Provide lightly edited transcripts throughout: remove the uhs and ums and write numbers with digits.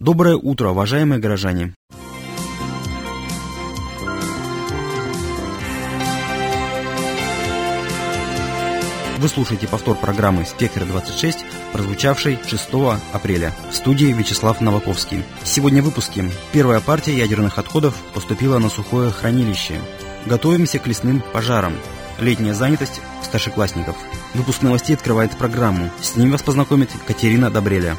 Доброе утро, уважаемые горожане! Вы слушаете повтор программы «Спектр-26», прозвучавшей 6 апреля. В студии Вячеслав Новаковский. Сегодня в выпуске. Первая партия ядерных отходов поступила на сухое хранилище. Готовимся к лесным пожарам. Летняя занятость старшеклассников. Выпуск новостей открывает программу. С ним вас познакомит Катерина Добреля.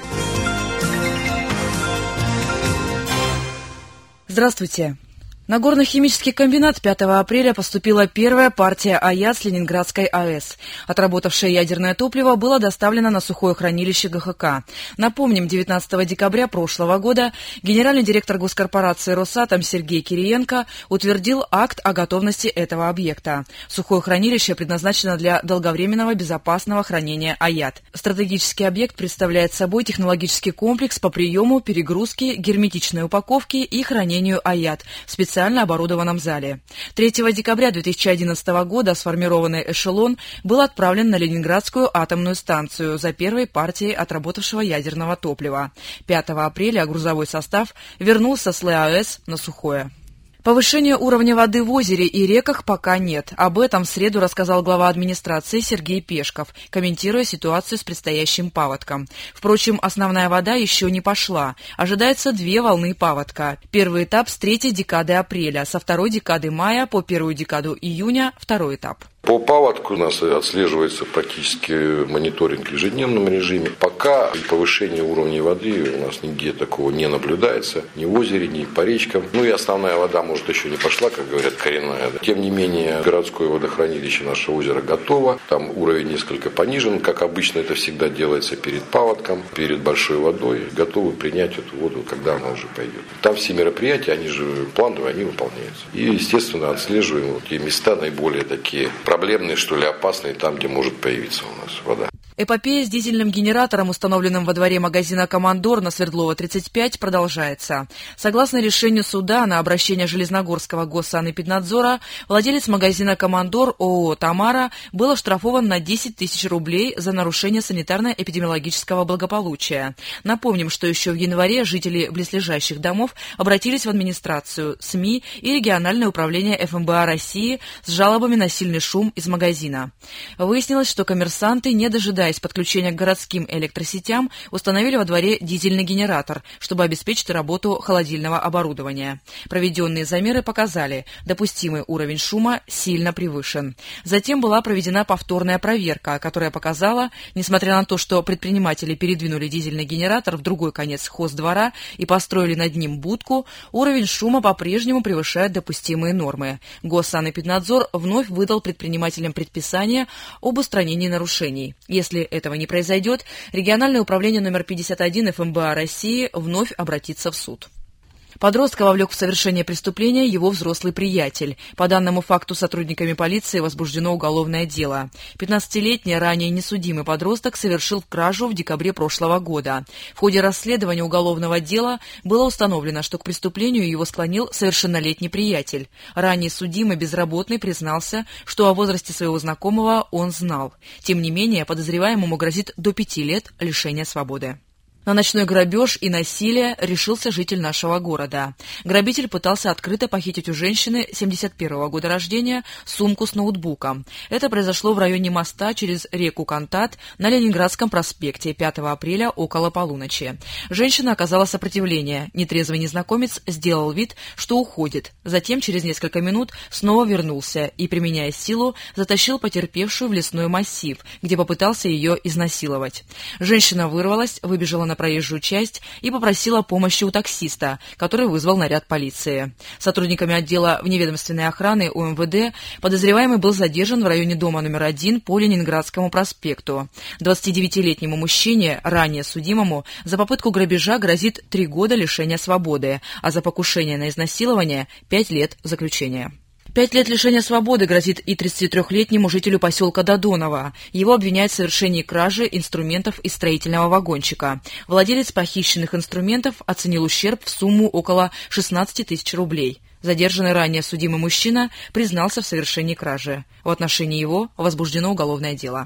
Здравствуйте. На горно-химический комбинат 5 апреля поступила первая партия АЯТ с Ленинградской АЭС. Отработавшее ядерное топливо было доставлено на сухое хранилище ГХК. Напомним, 19 декабря прошлого года генеральный директор госкорпорации «Росатом» Сергей Кириенко утвердил акт о готовности этого объекта. Сухое хранилище предназначено для долговременного безопасного хранения АЯТ. Стратегический объект представляет собой технологический комплекс по приему, перегрузке, герметичной упаковке и хранению АЯТ в специальном оборудованном зале. 3 декабря 2011 года сформированный эшелон был отправлен на Ленинградскую атомную станцию за первой партией отработавшего ядерного топлива. 5 апреля грузовой состав вернулся с ЛАЭС на сухое. Повышения уровня воды в озере и реках пока нет. Об этом в среду рассказал глава администрации Сергей Пешков, комментируя ситуацию с предстоящим паводком. Впрочем, основная вода еще не пошла. Ожидается 2 волны паводка. Первый этап с 3 декады апреля, со 2 декады мая по 1 декаду июня второй этап. По паводку у нас отслеживается практически мониторинг в ежедневном режиме. Пока повышение уровня воды у нас нигде такого не наблюдается. Ни в озере, ни по речкам. И основная вода, может, еще не пошла, как говорят, коренная. Тем не менее, городское водохранилище нашего озера готово. Там уровень несколько понижен, как обычно это всегда делается перед паводком, перед большой водой. Готовы принять эту воду, когда она уже пойдет. Там все мероприятия, они же плановые, они выполняются. И, естественно, отслеживаем те места наиболее такие проблемные, что ли, опасные, там, где может появиться у нас вода. Эпопея с дизельным генератором, установленным во дворе магазина «Командор» на Свердлова, 35, продолжается. Согласно решению суда на обращение Железногорского госсанэпиднадзора, владелец магазина «Командор» ООО «Тамара» был оштрафован на 10 тысяч рублей за нарушение санитарно-эпидемиологического благополучия. Напомним, что еще в январе жители близлежащих домов обратились в администрацию, СМИ и региональное управление ФМБА России с жалобами на сильный шум из магазина. Выяснилось, что коммерсанты, не дожидаясь подключения к городским электросетям, установили во дворе дизельный генератор, чтобы обеспечить работу холодильного оборудования. Проведенные замеры показали, допустимый уровень шума сильно превышен. Затем была проведена повторная проверка, которая показала, несмотря на то, что предприниматели передвинули дизельный генератор в другой конец хоздвора и построили над ним будку, уровень шума по-прежнему превышает допустимые нормы. Госсанэпиднадзор вновь выдал предпринимателям предписание об устранении нарушений. Если этого не произойдет, региональное управление номер 51 ФМБА России вновь обратится в суд. Подростка вовлек в совершение преступления его взрослый приятель. По данному факту сотрудниками полиции возбуждено уголовное дело. 15-летний, ранее несудимый подросток совершил кражу в декабре прошлого года. В ходе расследования уголовного дела было установлено, что к преступлению его склонил совершеннолетний приятель. Ранее судимый безработный признался, что о возрасте своего знакомого он знал. Тем не менее, подозреваемому грозит до 5 лет лишения свободы. На ночной грабеж и насилие решился житель нашего города. Грабитель пытался открыто похитить у женщины 71-го года рождения сумку с ноутбуком. Это произошло в районе моста через реку Кантат на Ленинградском проспекте 5 апреля около полуночи. Женщина оказала сопротивление. Нетрезвый незнакомец сделал вид, что уходит. Затем через несколько минут снова вернулся и, применяя силу, затащил потерпевшую в лесной массив, где попытался ее изнасиловать. Женщина вырвалась, выбежала на проезжую часть и попросила помощи у таксиста, который вызвал наряд полиции. Сотрудниками отдела вневедомственной охраны УМВД подозреваемый был задержан в районе дома номер 1 по Ленинградскому проспекту. 29-летнему мужчине, ранее судимому, за попытку грабежа грозит 3 года лишения свободы, а за покушение на изнасилование – 5 лет заключения. 5 лет лишения свободы грозит и 33-летнему жителю поселка Додоново. Его обвиняют в совершении кражи инструментов из строительного вагончика. Владелец похищенных инструментов оценил ущерб в сумму около 16 тысяч рублей. Задержанный ранее судимый мужчина признался в совершении кражи. В отношении его возбуждено уголовное дело.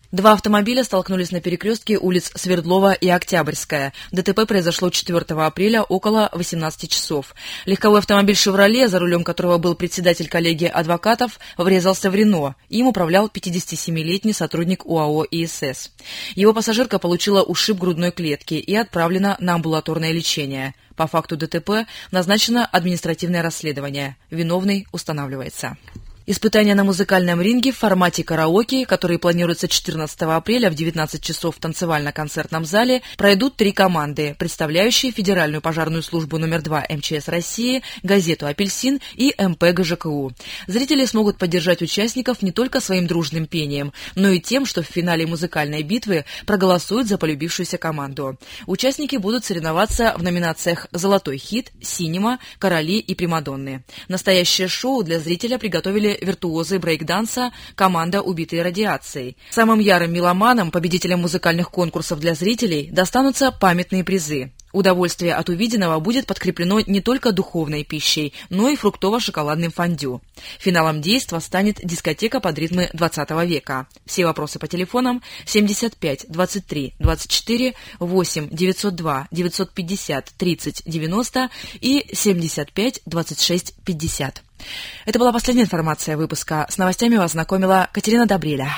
Два автомобиля столкнулись на перекрестке улиц Свердлова и Октябрьская. ДТП произошло 4 апреля около 18 часов. Легковой автомобиль «Шевроле», за рулем которого был председатель коллегии адвокатов, врезался в «Рено». Им управлял 57-летний сотрудник УАО «ИСС». Его пассажирка получила ушиб грудной клетки и отправлена на амбулаторное лечение. По факту ДТП назначено административное расследование. Виновный устанавливается. Испытания на музыкальном ринге в формате караоке, которые планируются 14 апреля в 19 часов в танцевально-концертном зале, пройдут 3 команды, представляющие Федеральную пожарную службу номер 2 МЧС России, газету «Апельсин» и МП ГЖКУ. Зрители смогут поддержать участников не только своим дружным пением, но и тем, что в финале музыкальной битвы проголосуют за полюбившуюся команду. Участники будут соревноваться в номинациях «Золотой хит», «Синема», «Короли» и «Примадонны». Настоящее шоу для зрителя приготовили виртуозы брейк-данса команда «Убитые радиацией». Самым ярым меломанам, победителям музыкальных конкурсов для зрителей, достанутся памятные призы. Удовольствие от увиденного будет подкреплено не только духовной пищей, но и фруктово-шоколадным фондю. Финалом действа станет дискотека под ритмы 20 века. Все вопросы по телефонам 75 23 24 8 902 950 30 90 и 75 26 50. Это была последняя информация выпуска. С новостями вас знакомила Катерина Добреля.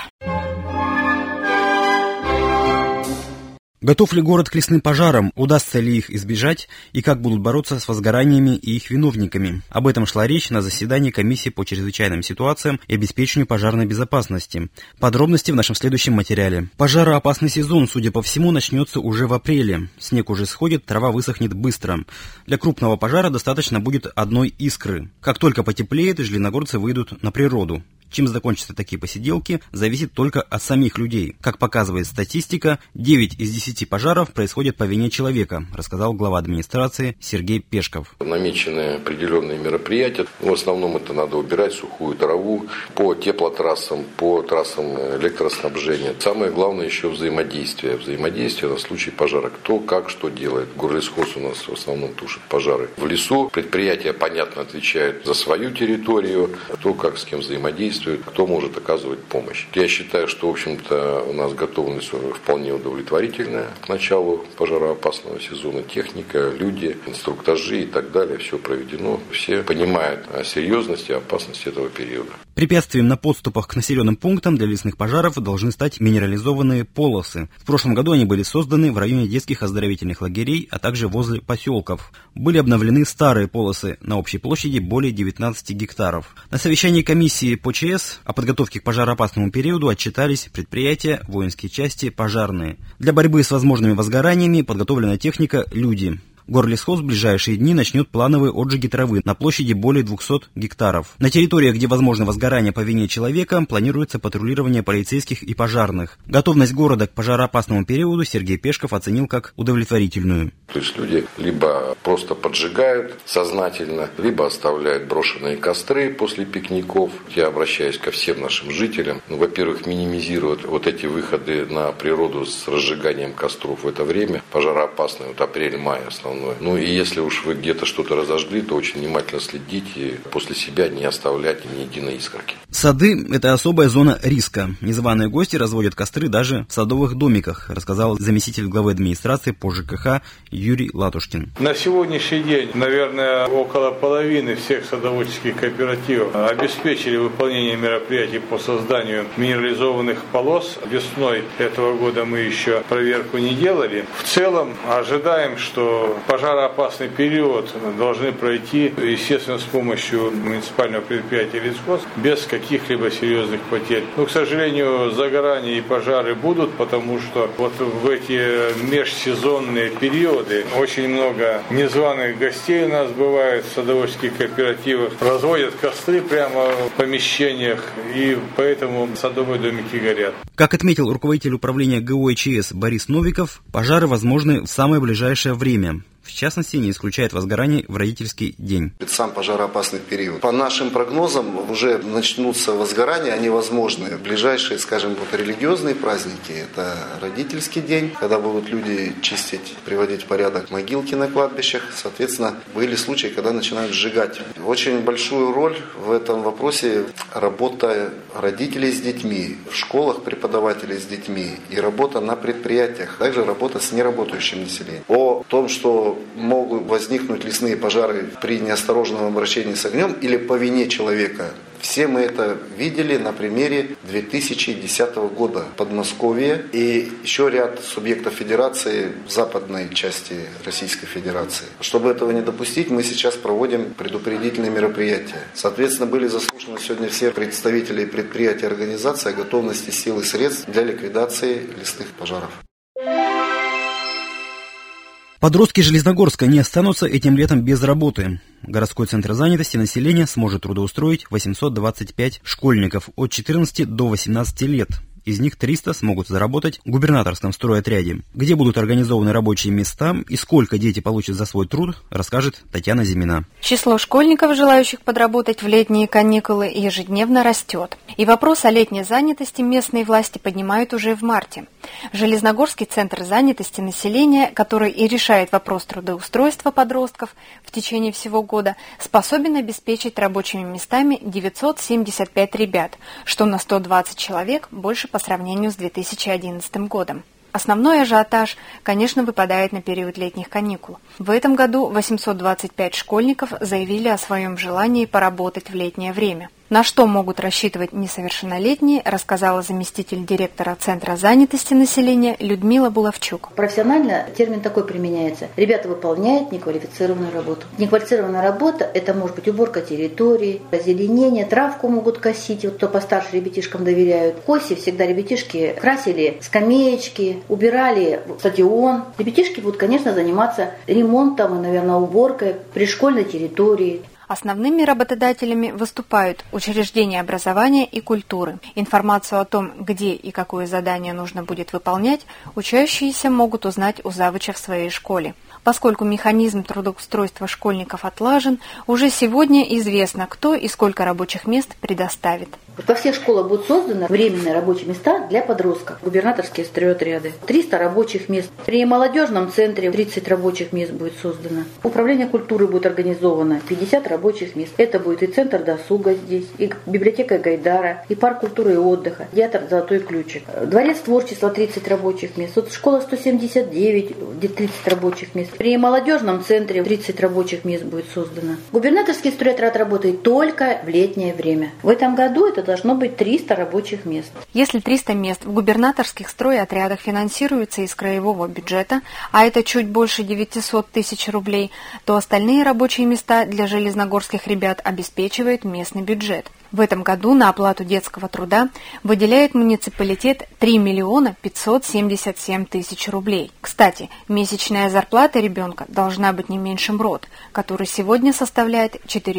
Готов ли город к лесным пожарам? Удастся ли их избежать? И как будут бороться с возгораниями и их виновниками? Об этом шла речь на заседании комиссии по чрезвычайным ситуациям и обеспечению пожарной безопасности. Подробности в нашем следующем материале. Пожароопасный сезон, судя по всему, начнется уже в апреле. Снег уже сходит, трава высохнет быстро. Для крупного пожара достаточно будет одной искры. Как только потеплеет, железногорцы выйдут на природу. Чем закончатся такие посиделки, зависит только от самих людей. Как показывает статистика, 9 из 10 пожаров происходят по вине человека, рассказал глава администрации Сергей Пешков. Намечены определенные мероприятия. В основном это надо убирать сухую траву по теплотрассам, по трассам электроснабжения. Самое главное еще взаимодействие. Взаимодействие на случай пожара. Кто, как, что делает. Горлесхоз у нас в основном тушит пожары. В лесу предприятия, понятно, отвечают за свою территорию. Кто, как, с кем взаимодействует, кто может оказывать помощь. Я считаю, что, в общем-то, у нас готовность вполне удовлетворительная к началу пожароопасного сезона. Техника, люди, инструктажи и так далее. Все проведено. Все понимают о серьезности и опасности этого периода. Препятствием на подступах к населенным пунктам для лесных пожаров должны стать минерализованные полосы. В прошлом году они были созданы в районе детских оздоровительных лагерей, а также возле поселков. Были обновлены старые полосы на общей площади более 19 гектаров. На совещании комиссии по ЧС о подготовке к пожароопасному периоду отчитались предприятия, воинские части, пожарные. Для борьбы с возможными возгораниями подготовлена техника, люди. Горлесхоз в ближайшие дни начнет плановые отжиги травы на площади более 200 гектаров. На территориях, где возможно возгорание по вине человека, планируется патрулирование полицейских и пожарных. Готовность города к пожароопасному периоду Сергей Пешков оценил как удовлетворительную. То есть люди либо просто поджигают сознательно, либо оставляют брошенные костры после пикников. Я обращаюсь ко всем нашим жителям. Во-первых, минимизировать вот эти выходы на природу с разжиганием костров в это время. Пожароопасное, апрель-май основной. Ну и если уж вы где-то что-то разожгли, то очень внимательно следить и после себя не оставлять ни единой искорки. Сады – это особая зона риска. Незваные гости разводят костры даже в садовых домиках, рассказал заместитель главы администрации по ЖКХ Юрий Латушкин. На сегодняшний день, наверное, около половины всех садоводческих кооперативов обеспечили выполнение мероприятий по созданию минерализованных полос. Весной этого года мы еще проверку не делали. В целом ожидаем, что пожароопасный период должны пройти, естественно, с помощью муниципального предприятия «Лесхоз» без каких-либо серьезных потерь. Но, к сожалению, загорания и пожары будут, потому что вот в эти межсезонные периоды очень много незваных гостей у нас бывает в садоводческих кооперативах. Разводят костры прямо в помещениях, и поэтому садовые домики горят. Как отметил руководитель управления ГО и ЧС Борис Новиков, пожары возможны в самое ближайшее время. В В частности, не исключает возгораний в родительский день. Это сам пожароопасный период. По нашим прогнозам уже начнутся возгорания, они возможны. Ближайшие, скажем, религиозные праздники – это родительский день, когда будут люди чистить, приводить в порядок могилки на кладбищах. Соответственно, были случаи, когда начинают сжигать. Очень большую роль в этом вопросе работа родителей с детьми, в школах преподавателей с детьми и работа на предприятиях, также работа с неработающим населением. О том, что могут возникнуть лесные пожары при неосторожном обращении с огнем или по вине человека. Все мы это видели на примере 2010 года в Подмосковье и еще ряд субъектов федерации в западной части Российской Федерации. Чтобы этого не допустить, мы сейчас проводим предупредительные мероприятия. Соответственно, были заслушаны сегодня все представители предприятий и организаций о готовности сил и средств для ликвидации лесных пожаров. Подростки Железногорска не останутся этим летом без работы. Городской центр занятости населения сможет трудоустроить 825 школьников от 14 до 18 лет. Из них 300 смогут заработать в губернаторском стройотряде. Где будут организованы рабочие места и сколько дети получат за свой труд, расскажет Татьяна Зимина. Число школьников, желающих подработать в летние каникулы, ежедневно растет. И вопрос о летней занятости местные власти поднимают уже в марте. Железногорский центр занятости населения, который и решает вопрос трудоустройства подростков в течение всего года, способен обеспечить рабочими местами 975 ребят, что на 120 человек больше по сравнению с 2011 годом. Основной ажиотаж, конечно, выпадает на период летних каникул. В этом году 825 школьников заявили о своем желании поработать в летнее время. На что могут рассчитывать несовершеннолетние, рассказала заместитель директора Центра занятости населения Людмила Булавчук. Профессионально термин такой применяется. Ребята выполняют неквалифицированную работу. Неквалифицированная работа – это может быть уборка территории, озеленение, травку могут косить, вот кто постарше ребятишкам доверяют. В КОСе всегда ребятишки красили скамеечки, убирали стадион. Ребятишки будут, конечно, заниматься ремонтом и, наверное, уборкой пришкольной территории. Основными работодателями выступают учреждения образования и культуры. Информацию о том, где и какое задание нужно будет выполнять, учащиеся могут узнать у завуча в своей школе. Поскольку механизм трудоустройства школьников отлажен, уже сегодня известно, кто и сколько рабочих мест предоставит. Во всех школах будут созданы временные рабочие места для подростков, губернаторские стройотряды. 300 рабочих мест. При молодежном центре 30 рабочих мест будет создано. Управление культуры будет организовано, 50 рабочих мест. Это будет и центр досуга здесь, и библиотека Гайдара, и парк культуры и отдыха, театр «Золотой ключик». Дворец творчества 30 рабочих мест. Вот школа 179, где 30 рабочих мест. При молодежном центре 30 рабочих мест будет создано. Губернаторский стройотряд работает только в летнее время. В этом году это должно быть 300 рабочих мест. Если 300 мест в губернаторских стройотрядах финансируются из краевого бюджета, а это чуть больше 900 тысяч рублей, то остальные рабочие места для железногорских ребят обеспечивает местный бюджет. В этом году на оплату детского труда выделяет муниципалитет 3 миллиона 577 тысяч рублей. Кстати, месячная зарплата ребенка должна быть не меньше МРОТ, который сегодня составляет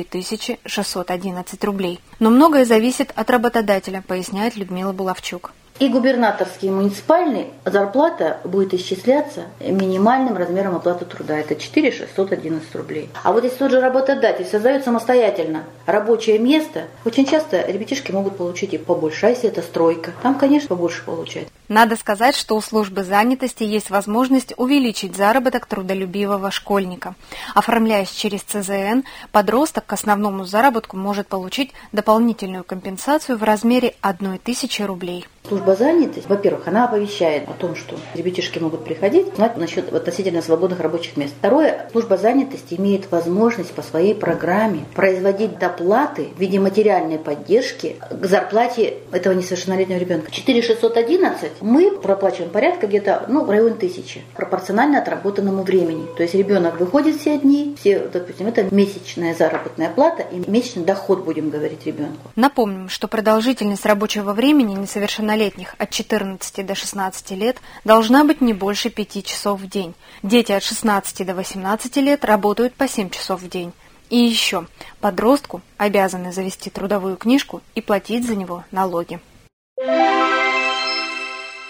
4611 рублей. Но многое зависит от работодателя, поясняет Людмила Булавчук. И губернаторский, и муниципальный зарплата будет исчисляться минимальным размером оплаты труда. Это 4611 рублей. А вот если тот же работодатель создает самостоятельно рабочее место, очень часто ребятишки могут получить и побольше. А если это стройка, там, конечно, побольше получают. Надо сказать, что у службы занятости есть возможность увеличить заработок трудолюбивого школьника. Оформляясь через ЦЗН, подросток к основному заработку может получить дополнительную компенсацию в размере 1000 рублей. Служба занятости, во-первых, она оповещает о том, что ребятишки могут приходить, знать насчет относительно свободных рабочих мест. Второе, служба занятости имеет возможность по своей программе производить доплаты в виде материальной поддержки к зарплате этого несовершеннолетнего ребенка. 4611 мы проплачиваем порядка где-то в районе 1000, пропорционально отработанному времени. То есть ребенок выходит все дни, допустим, это месячная заработная плата и месячный доход, будем говорить, ребенку. Напомним, что продолжительность рабочего времени несовершеннолетних от 14 до 16 лет должна быть не больше 5 часов в день. Дети от 16 до 18 лет работают по 7 часов в день. И еще, подростку обязаны завести трудовую книжку и платить за него налоги.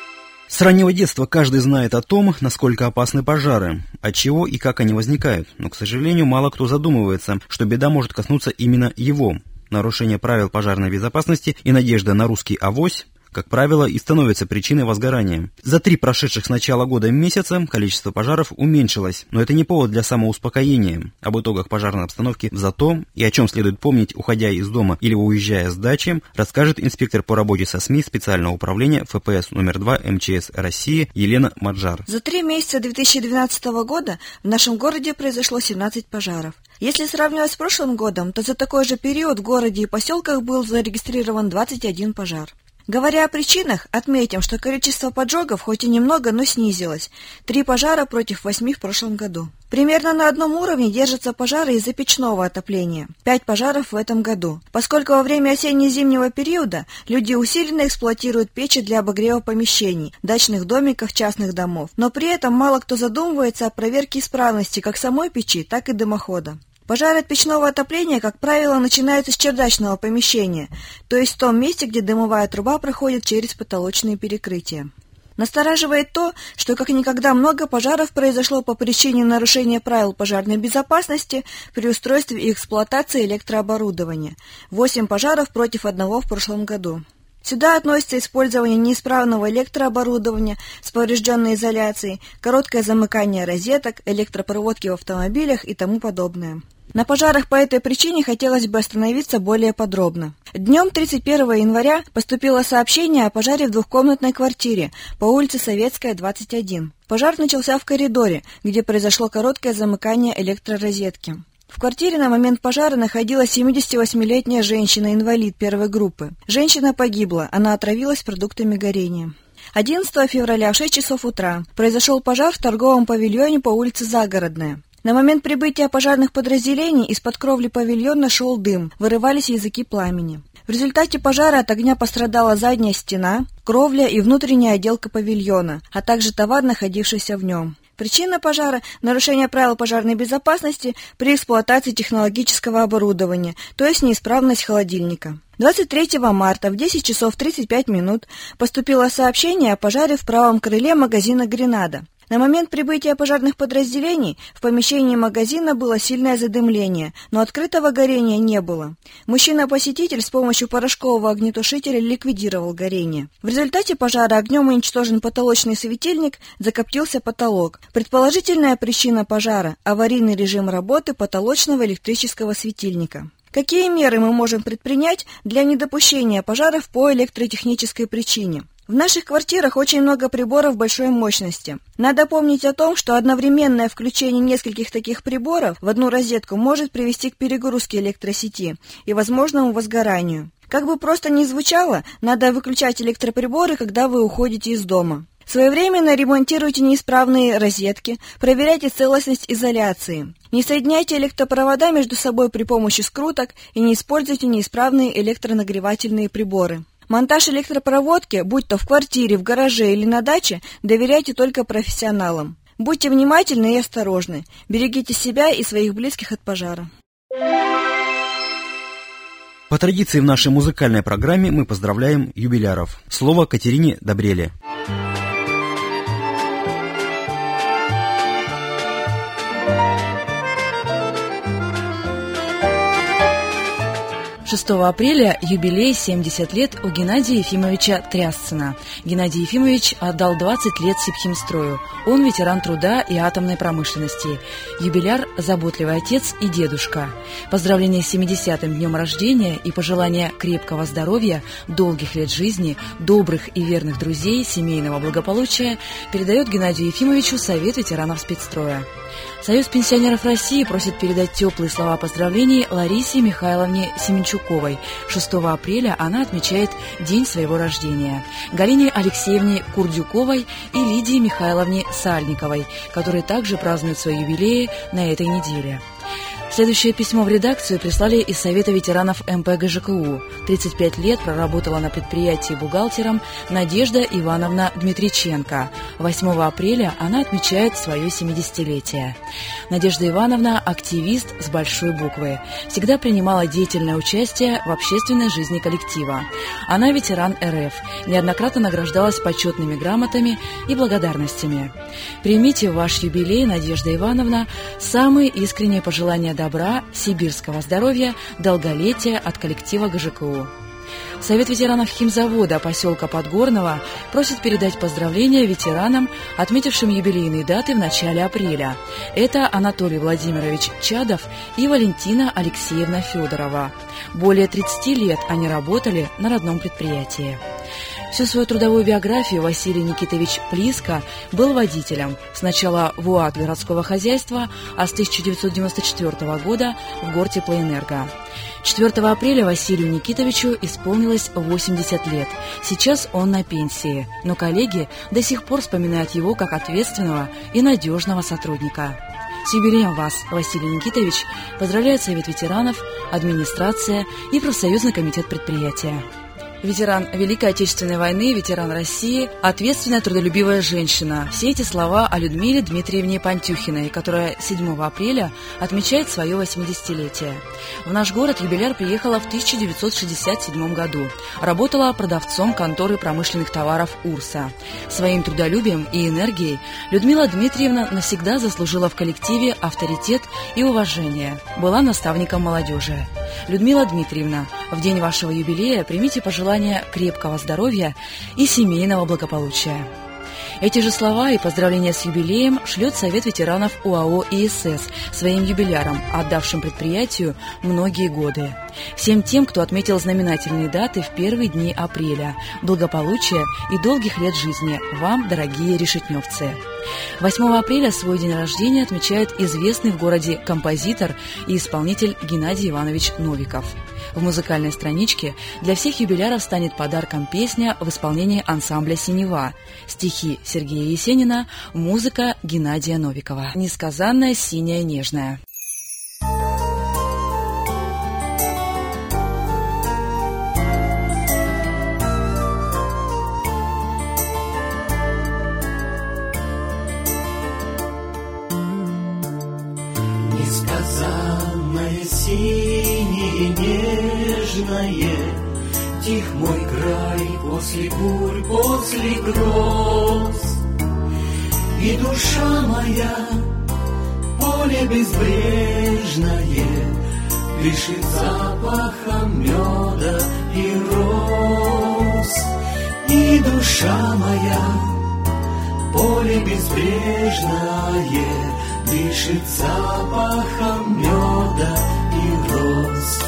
С раннего детства каждый знает о том, насколько опасны пожары, от чего и как они возникают, но, к сожалению, мало кто задумывается, что беда может коснуться именно его. Нарушение правил пожарной безопасности и надежда на русский авось, как правило, и становится причиной возгорания. За 3 прошедших с начала года месяца количество пожаров уменьшилось, но это не повод для самоуспокоения. Об итогах пожарной обстановки в ЗАТО и о чем следует помнить, уходя из дома или уезжая с дачи, расскажет инспектор по работе со СМИ специального управления ФПС номер 2 МЧС России Елена Маджар. За 3 месяца 2012 года в нашем городе произошло 17 пожаров. Если сравнивать с прошлым годом, то за такой же период в городе и поселках был зарегистрирован 21 пожар. Говоря о причинах, отметим, что количество поджогов хоть и немного, но снизилось. 3 пожара против 8 в прошлом году. Примерно на одном уровне держатся пожары из-за печного отопления. 5 пожаров в этом году. Поскольку во время осенне-зимнего периода люди усиленно эксплуатируют печи для обогрева помещений, дачных домиков, частных домов. Но при этом мало кто задумывается о проверке исправности как самой печи, так и дымохода. Пожары от печного отопления, как правило, начинаются с чердачного помещения, то есть в том месте, где дымовая труба проходит через потолочные перекрытия. Настораживает то, что как никогда много пожаров произошло по причине нарушения правил пожарной безопасности при устройстве и эксплуатации электрооборудования. 8 пожаров против 1 в прошлом году. Сюда относится использование неисправного электрооборудования с поврежденной изоляцией, короткое замыкание розеток, электропроводки в автомобилях и тому подобное. На пожарах по этой причине хотелось бы остановиться более подробно. Днем 31 января поступило сообщение о пожаре в двухкомнатной квартире по улице Советская, 21. Пожар начался в коридоре, где произошло короткое замыкание электророзетки. В квартире на момент пожара находилась 78-летняя женщина-инвалид первой группы. Женщина погибла, она отравилась продуктами горения. 11 февраля в 6 часов утра произошел пожар в торговом павильоне по улице Загородная. На момент прибытия пожарных подразделений из-под кровли павильона шел дым, вырывались языки пламени. В результате пожара от огня пострадала задняя стена, кровля и внутренняя отделка павильона, а также товар, находившийся в нем. Причина пожара – нарушение правил пожарной безопасности при эксплуатации технологического оборудования, то есть неисправность холодильника. 23 марта в 10 часов 35 минут поступило сообщение о пожаре в правом крыле магазина «Гренада». На момент прибытия пожарных подразделений в помещении магазина было сильное задымление, но открытого горения не было. Мужчина-посетитель с помощью порошкового огнетушителя ликвидировал горение. В результате пожара огнем уничтожен потолочный светильник, закоптился потолок. Предположительная причина пожара – аварийный режим работы потолочного электрического светильника. Какие меры мы можем предпринять для недопущения пожаров по электротехнической причине? В наших квартирах очень много приборов большой мощности. Надо помнить о том, что одновременное включение нескольких таких приборов в одну розетку может привести к перегрузке электросети и возможному возгоранию. Как бы просто ни звучало, надо выключать электроприборы, когда вы уходите из дома. Своевременно ремонтируйте неисправные розетки, проверяйте целостность изоляции. Не соединяйте электропровода между собой при помощи скруток и не используйте неисправные электронагревательные приборы. Монтаж электропроводки, будь то в квартире, в гараже или на даче, доверяйте только профессионалам. Будьте внимательны и осторожны. Берегите себя и своих близких от пожара. По традиции в нашей музыкальной программе мы поздравляем юбиляров. Слово Катерине Добреле. 6 апреля юбилей 70 лет у Геннадия Ефимовича Трясцина. Геннадий Ефимович отдал 20 лет сибхимстрою. Он ветеран труда и атомной промышленности. Юбиляр – заботливый отец и дедушка. Поздравления с 70-м днем рождения и пожелания крепкого здоровья, долгих лет жизни, добрых и верных друзей, семейного благополучия передает Геннадию Ефимовичу Совет ветеранов спецстроя. Союз пенсионеров России просит передать теплые слова поздравлений Ларисе Михайловне Семенчуковой. 6 апреля она отмечает день своего рождения. Галине Алексеевне Курдюковой и Лидии Михайловне Сальниковой, которые также празднуют свои юбилеи на этой неделе. Следующее письмо в редакцию прислали из Совета ветеранов МП ГЖКУ. 35 лет проработала на предприятии бухгалтером Надежда Ивановна Дмитриченко. 8 апреля она отмечает свое 70-летие. Надежда Ивановна – активист с большой буквы. Всегда принимала деятельное участие в общественной жизни коллектива. Она ветеран РФ. Неоднократно награждалась почетными грамотами и благодарностями. Примите в ваш юбилей, Надежда Ивановна, самые искренние пожелания добра, сибирского здоровья, долголетия от коллектива ГЖКУ. Совет ветеранов химзавода поселка Подгорного просит передать поздравления ветеранам, отметившим юбилейные даты в начале апреля. Это Анатолий Владимирович Чадов и Валентина Алексеевна Федорова. Более 30 лет они работали на родном предприятии. Всю свою трудовую биографию Василий Никитович Плиско был водителем. Сначала в УАТ городского хозяйства, а с 1994 года в Гортеплоэнерго. 4 апреля Василию Никитовичу исполнилось 80 лет. Сейчас он на пенсии, но коллеги до сих пор вспоминают его как ответственного и надежного сотрудника. С юбилеем вас, Василий Никитович, поздравляет Совет ветеранов, администрация и профсоюзный комитет предприятия. Ветеран Великой Отечественной войны, ветеран России, ответственная, трудолюбивая женщина. Все эти слова о Людмиле Дмитриевне Пантюхиной, которая 7 апреля отмечает свое 80-летие. В наш город юбиляр приехала в 1967 году. Работала продавцом конторы промышленных товаров «Урса». Своим трудолюбием и энергией Людмила Дмитриевна навсегда заслужила в коллективе авторитет и уважение. Была наставником молодежи. Людмила Дмитриевна, в день вашего юбилея примите пожелания крепкого здоровья и семейного благополучия. Эти же слова и поздравления с юбилеем шлет Совет ветеранов УАО ИСС своим юбилярам, отдавшим предприятию многие годы. Всем тем, кто отметил знаменательные даты в первые дни апреля, благополучия и долгих лет жизни вам, дорогие решетневцы. 8 апреля свой день рождения отмечает известный в городе композитор и исполнитель Геннадий Иванович Новиков. В музыкальной страничке для всех юбиляров станет подарком песня в исполнении ансамбля «Синева». Стихи Сергея Есенина, музыка Геннадия Новикова. Несказанная синяя нежная. Несказанное синее нежное, тих мой край после бурь, после гроз. И душа моя, поле безбрежное, дышит запахом меда и роз. И душа моя, поле безбрежное, дышит запахом меда и роз.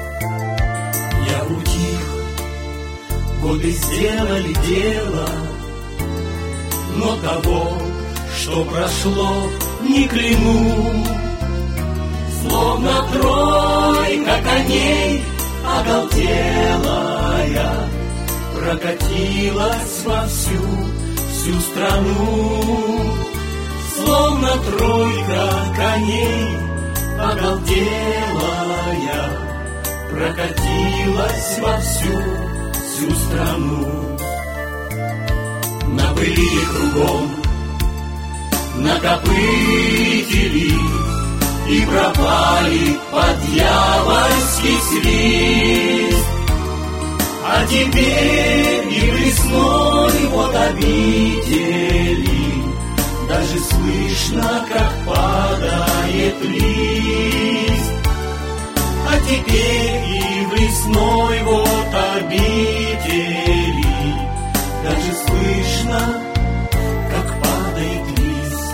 Я утих, годы сделали дело, но того, что прошло, не кляну. Словно тройка коней оголтелая прокатилась во всю страну. Словно тройка коней оголтелая прокатилась во всю страну. Набыли кругом, накопытили и пропали под дьявольский свист. А теперь и весной вот обители, даже слышно, как падает лист. А теперь и весной вот обители, даже слышно, как падает лист.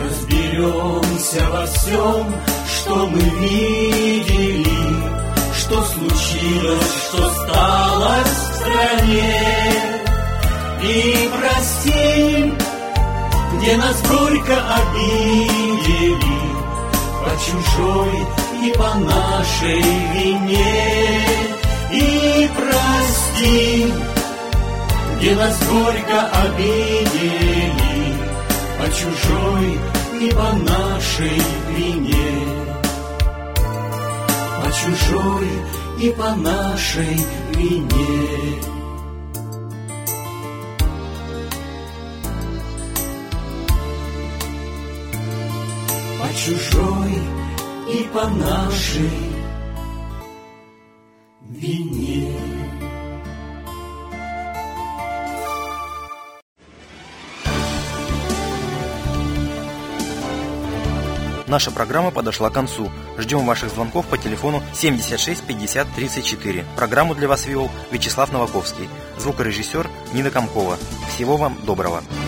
Разберемся во всем, что мы видели, что случилось, что стало в стране. И прости, где нас горько обидели, по чужой и по нашей вине. И прости, где нас горько обидели, по чужой и по нашей вине. По чужой и по нашей вине. По чужой и по нашей вине. Наша программа подошла к концу. Ждем ваших звонков по телефону 76 50 34. Программу для вас вел Вячеслав Новаковский. Звукорежиссер Нина Комкова. Всего вам доброго.